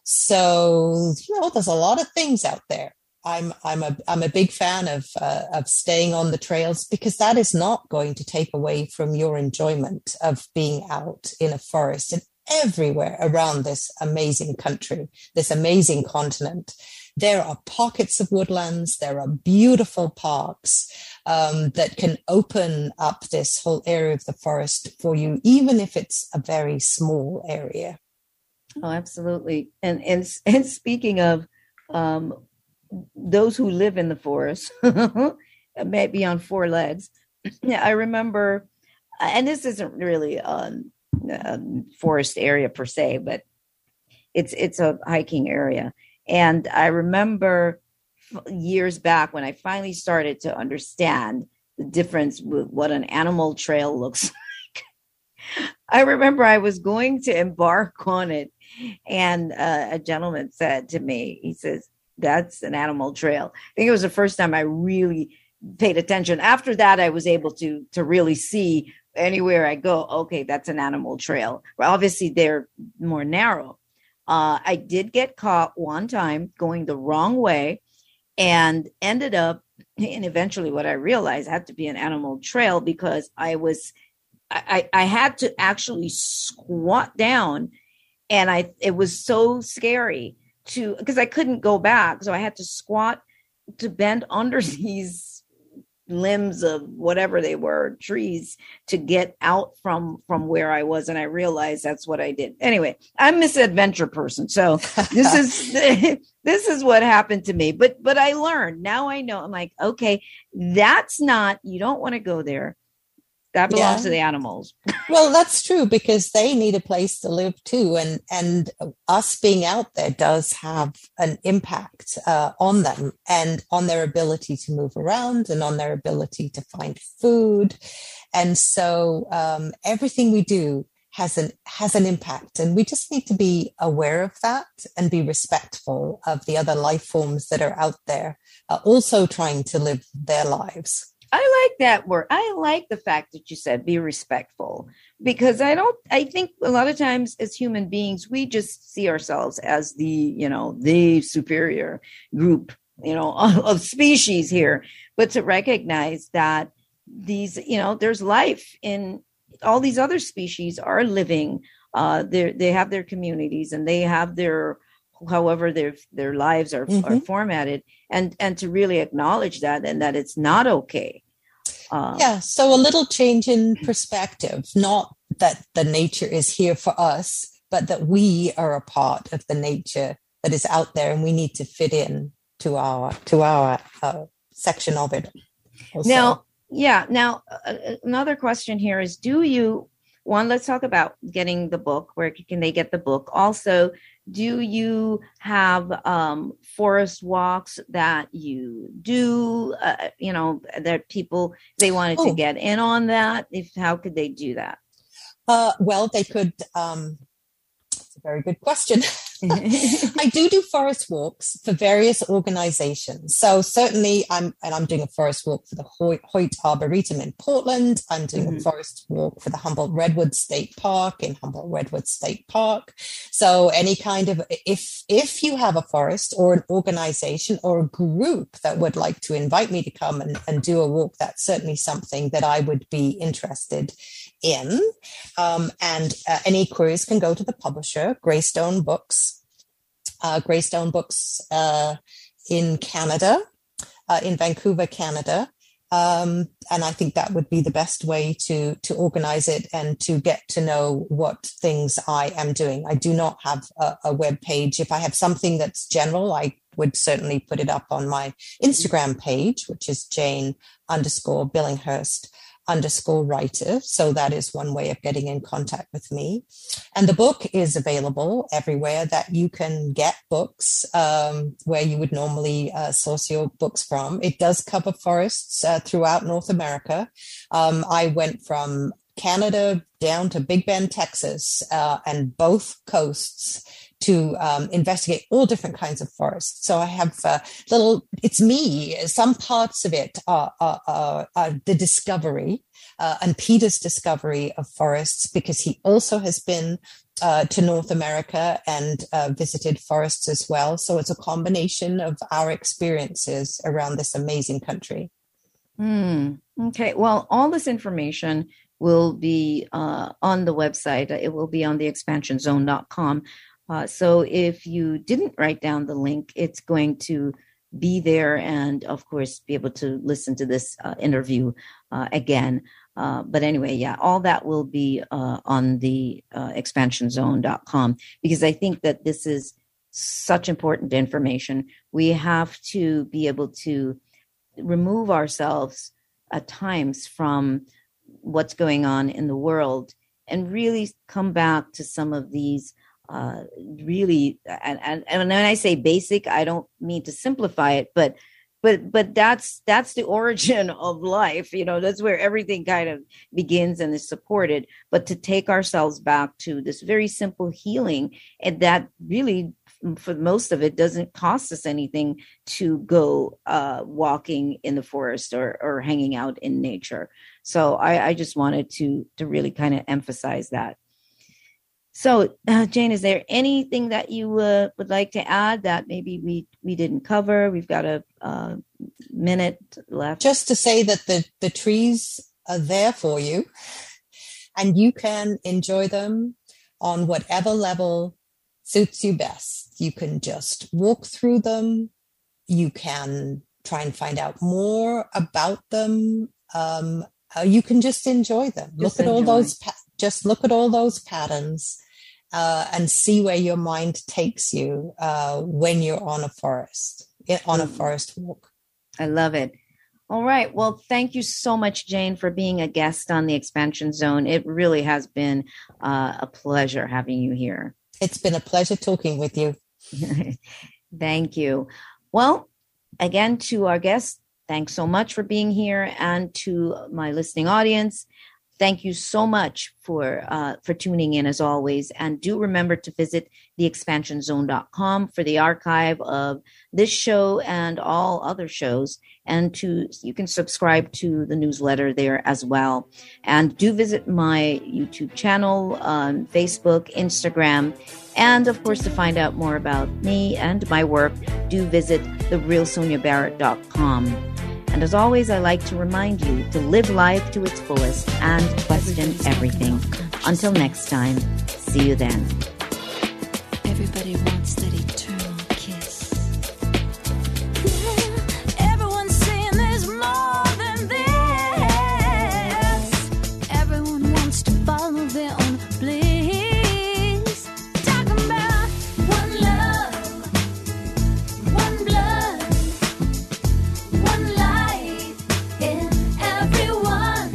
So, you know, there's a lot of things out there. I'm I'm a I'm a big fan of uh, of staying on the trails, because that is not going to take away from your enjoyment of being out in a forest. And everywhere around this amazing country, this amazing continent, there are pockets of woodlands. There are beautiful parks um, that can open up this whole area of the forest for you, even if it's a very small area. Oh, absolutely. And and and speaking of um, those who live in the forest, maybe on four legs. Yeah, I remember, and this isn't really a, a forest area per se, but it's it's a hiking area. And I remember years back when I finally started to understand the difference with what an animal trail looks like. I remember I was going to embark on it, and uh, a gentleman said to me, he says, "That's an animal trail." I think it was the first time I really paid attention. After that, I was able to to really see anywhere I go, okay, that's an animal trail. Well, obviously, they're more narrow. Uh, I did get caught one time going the wrong way, and ended up, and eventually what I realized had to be an animal trail, because I was, I, I had to actually squat down, and I it was so scary to, because I couldn't go back. So I had to squat to bend under these limbs of whatever they were, trees, to get out from, from where I was. And I realized that's what I did. Anyway, I'm this adventure person. So this is, this is what happened to me. But, but I learned, now I know, I'm like, okay, that's not, you don't want to go there. That belongs Yeah. to the animals. Well, that's true, because they need a place to live too. And, and us being out there does have an impact uh, on them, and on their ability to move around, and on their ability to find food. And so um, everything we do has an, has an impact, and we just need to be aware of that and be respectful of the other life forms that are out there, uh, also trying to live their lives. I like that word. I like the fact that you said be respectful, because I don't, I think a lot of times as human beings, we just see ourselves as the, you know, the superior group, you know, of, of species here. But to recognize that these, you know, there's life in all these other species are living, uh, they they have their communities, and they have their, however their their lives are, Mm-hmm. are formatted, and and to really acknowledge that, and that it's not okay. Um, Yeah, so a little change in perspective, not that the nature is here for us, but that we are a part of the nature that is out there, and we need to fit in to our to our uh, section of it. also. Now, yeah. Now, uh, another question here is: do you one? Let's talk about getting the book. Where can they get the book? Also, do you have um, forest walks that you do? Uh, you know, that people, they wanted to Oh. get in on that. If how could they do that? Uh, well, they could. Um, it's a very good question. I do do forest walks for various organizations. So certainly I'm, and I'm doing a forest walk for the Hoyt, Hoyt Arboretum in Portland. I'm doing mm-hmm. a forest walk for the Humboldt Redwood State Park in Humboldt Redwood State Park. So any kind of, if, if you have a forest or an organization or a group that would like to invite me to come and, and do a walk, that's certainly something that I would be interested in. Um, and uh, any queries can go to the publisher, Greystone Books, uh, Greystone Books uh, in Canada, uh, in Vancouver, Canada. Um, and I think that would be the best way to, to organize it and to get to know what things I am doing. I do not have a, a web page. If I have something that's general, I would certainly put it up on my Instagram page, which is Jane underscore Billinghurst underscore writer. So that is one way of getting in contact with me. And the book is available everywhere that you can get books, um, where you would normally uh, source your books from. It does cover forests uh, throughout North America. Um, I went from Canada down to Big Bend, Texas, uh, and both coasts to um, investigate all different kinds of forests. So I have uh, little, it's me, some parts of it are, are, are, are the discovery uh, and Peter's discovery of forests, because he also has been uh, to North America and uh, visited forests as well. So it's a combination of our experiences around this amazing country. Mm, okay, well, all this information will be uh, on the website. It will be on the expansion zone dot com. Uh, so if you didn't write down the link, it's going to be there, and of course be able to listen to this uh, interview uh, again. Uh, but anyway, yeah, all that will be uh, on the uh, expansion zone dot com, because I think that this is such important information. We have to be able to remove ourselves at times from what's going on in the world and really come back to some of these uh, really, and, and, and when I say basic, I don't mean to simplify it, but But but that's that's the origin of life. You know, that's where everything kind of begins and is supported. But to take ourselves back to this very simple healing, and that really, for most of it, doesn't cost us anything to go uh, walking in the forest or or hanging out in nature. So I, I just wanted to to really kind of emphasize that. So, uh, Jane, is there anything that you uh, would like to add that maybe we, we didn't cover? We've got a uh, minute left. Just to say that the, the trees are there for you, and you can enjoy them on whatever level suits you best. You can just walk through them. You can try and find out more about them. Um, uh, you can just enjoy them. Just look at enjoy. all those. Pa- just look at all those patterns. Uh, and see where your mind takes you uh, when you're on a forest, on a forest walk. I love it. All right. Well, thank you so much, Jane, for being a guest on the Expansion Zone. It really has been uh, a pleasure having you here. It's been a pleasure talking with you. Thank you. Well, again, to our guests, thanks so much for being here, and to my listening audience, thank you so much for uh, for tuning in, as always. And do remember to visit the expansion zone dot com for the archive of this show and all other shows. And to you can subscribe to the newsletter there as well. And do visit my YouTube channel on Facebook, Instagram. And, of course, to find out more about me and my work, do visit the real sonia barrett dot com. And as always, I like to remind you to live life to its fullest and question everything. Until next time, see you then. Everybody wants that eternal kiss. Everyone's saying there's more than this. Everyone wants to follow their own bliss. Talking about one love, one blood, one life in everyone,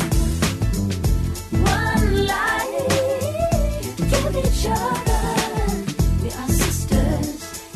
one life. Give each other. We are sisters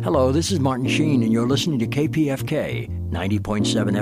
Hello, this is Martin Sheen, and you're listening to K P F K ninety point seven